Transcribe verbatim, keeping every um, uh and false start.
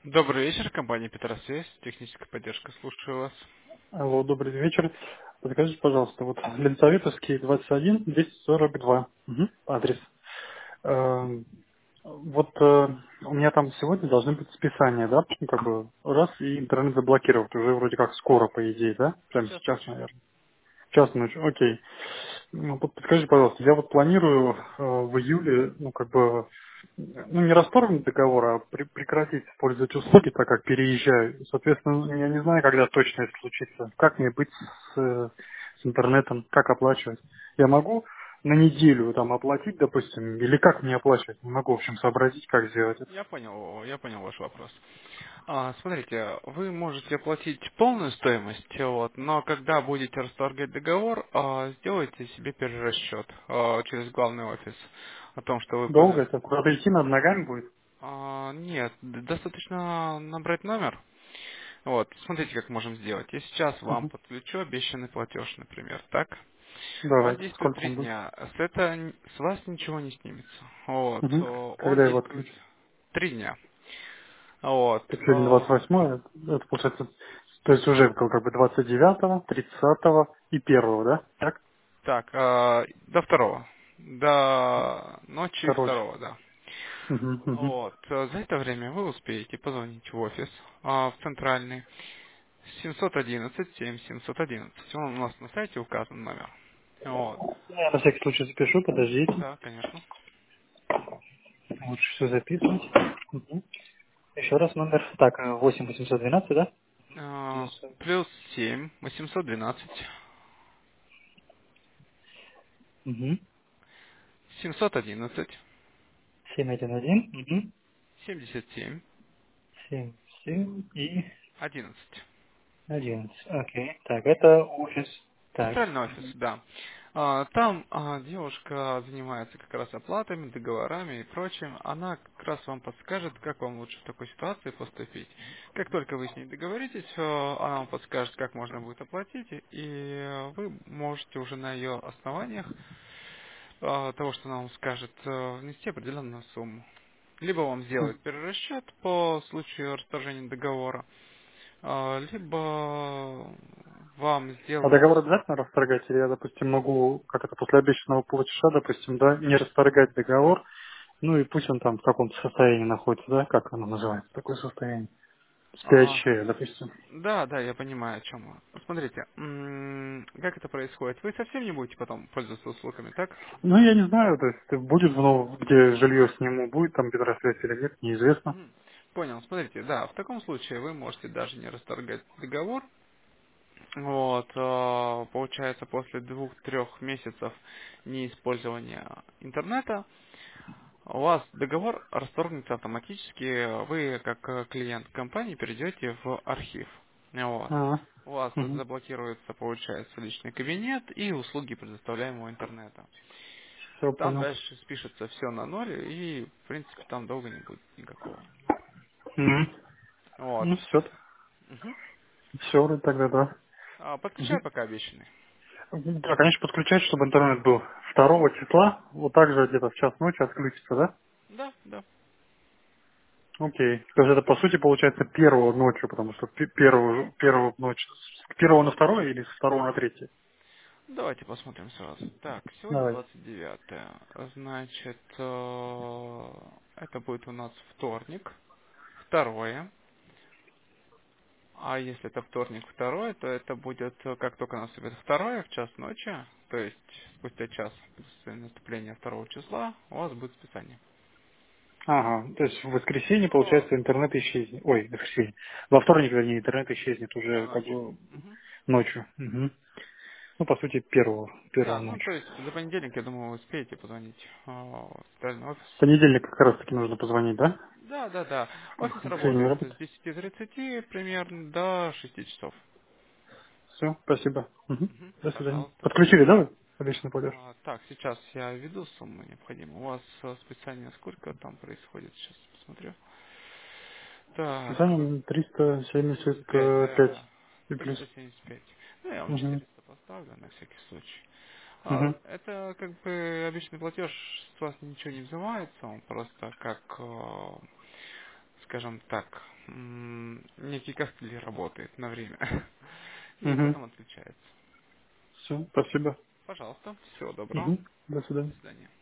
Добрый вечер, компания Петросвязь, техническая поддержка, слушаю вас. Алло, добрый вечер. Подскажите, пожалуйста, вот Ленсоветовский двадцать один двести сорок два. Мгм. Адрес. Эм, Вот э, у меня там сегодня должны быть списания, да? Ну, как бы раз и интернет заблокировать уже вроде как скоро, по идее, да? Прямо Сейчас сейчас, ночью. наверное. Час ночи, окей. Ну, под- подскажите, пожалуйста, я вот планирую э, в июле, ну, как бы, ну, не расторгнуть договор, а при- прекратить использовать услуги, так как переезжаю. Соответственно, я не знаю, когда точно это случится. Как мне быть с, э, с интернетом, как оплачивать? Я могу на неделю там оплатить, допустим, или как мне оплачивать? Не могу, в общем, сообразить, как сделать это. Я понял, я понял ваш вопрос. А, смотрите, вы можете оплатить полную стоимость, вот, но когда будете расторгать договор, а, сделайте себе перерасчет а, через главный офис о том, что вы Долго пользуетесь. это? Куда-то идти надо ногами будет? А, нет, д- достаточно набрать номер. Вот, смотрите, как можем сделать. Я сейчас вам Мгм. подключу обещанный платеж, например, так? У вас Давайте. действует Сколько три он будет? дня. С это н- с вас ничего не снимется. Вот. Мгм. О, Он Когда его действует отключить? три дня. Вот. Так сегодня Э, двадцать восьмое, это получается, то есть уже как как бы двадцать девятого, тридцатого и первого, да? Так? Так, э, до второго. До ночи Короче. второго, да. Угу, угу. Вот. Э, За это время вы успеете позвонить в офис, а, в центральный, семьсот одиннадцать семь семьсот одиннадцать. Он у нас на сайте указан номер. Вот. Я на всякий случай запишу, подождите. Да, конечно. Лучше все записывать. Угу. Еще раз номер. Так, э, восемь восемьсот двенадцать, да? Э, Девятьсот. Плюс семь восемьсот двенадцать Угу. семьсот одиннадцать семь один один. Угу. семьдесят семь семь семь и одиннадцать. одиннадцать. Окей. Так, это офис. Так. Центральный офис, да. А, Там а, девушка занимается как раз оплатами, договорами и прочим. Она как раз вам подскажет, как вам лучше в такой ситуации поступить. Как только вы с ней договоритесь, э, она вам подскажет, как можно будет оплатить, и вы можете уже на ее основаниях э, того, что она вам скажет, э, внести определенную сумму. Либо вам М. сделать перерасчет по случаю расторжения договора, а, либо вам А сделают... договор обязательно расторгать? Или я, допустим, могу, как это, после обещанного платежа, допустим, да, не расторгать договор, ну и пусть он там в каком-то состоянии находится, да, как оно называется, такое состояние? а, Спящее, допустим. да, да, я понимаю, о чем вы. Смотрите, м, как это происходит? Вы совсем не будете потом пользоваться услугами, так? Ну, я не знаю, то есть будет, ну, где жилье сниму, будет там Петросвязь или нет, неизвестно. Мгм. Понял, смотрите, да, в таком случае вы можете даже не расторгать договор. Вот, а, получается, после двух-трех месяцев неиспользования интернета у вас договор расторгнется автоматически, вы как э, клиент компании перейдете в архив. Вот. А, У вас угу. заблокируется, получается, личный кабинет и услуги предоставляемого интернета. Все Там понял. дальше спишется все на ноль, и, в принципе, там долго не будет никакого. Угу. Вот. Ну, все, Мгм. все вроде тогда, да. А, Угу. подключаю пока обещанный. Да, конечно, подключать, чтобы интернет был второго числа, вот так же где-то в час ночи отключится, да? Да, да. Окей. То есть это, по сути, получается первого ночью, потому что пе- первого, первого ночь, с первого на второе или с второго на третье? Давайте посмотрим сразу. Так, сегодня Давай. двадцать девятое. Значит, э, это будет у нас вторник. Второе. А если это вторник второе, то это будет, э, как только наступит второе, в час ночи, то есть спустя час после наступления второго числа, у вас будет списание. Ага, то есть в воскресенье, То получается, интернет исчезнет. Ой, в воскресенье. Во вторник, вернее, интернет исчезнет да, уже как ночью. бы Мгм. ночью. Мгм. Ну, по сути, первого, первого Да, ну ночи. то есть за понедельник, я думаю, вы успеете позвонить э, в центральный офис. В понедельник как раз таки нужно позвонить, да? Да, да, да. Офис В воскресенье не работает с работает. десяти тридцати примерно до шести часов. Все, спасибо. Мгм. Мгм. До свидания. Пожалуйста. Подключили, да, вы? Обещанный платеж. А, так, сейчас я введу сумму необходимую. У вас э, списание сколько там происходит? Сейчас посмотрю. Так, Списание триста семьдесят семьдесят пять, да, пять да. и плюс. триста семьдесят пять. Ну, я вам Угу. четыреста поставлю на всякий случай. А, Угу. это как бы обычный платеж, с вас ничего не взимается, он просто как, э, скажем так, м, некий костыль работает на время. И в Угу. этом отличается. Все, спасибо. Пожалуйста, всего доброго. Угу. До До свидания. свидания.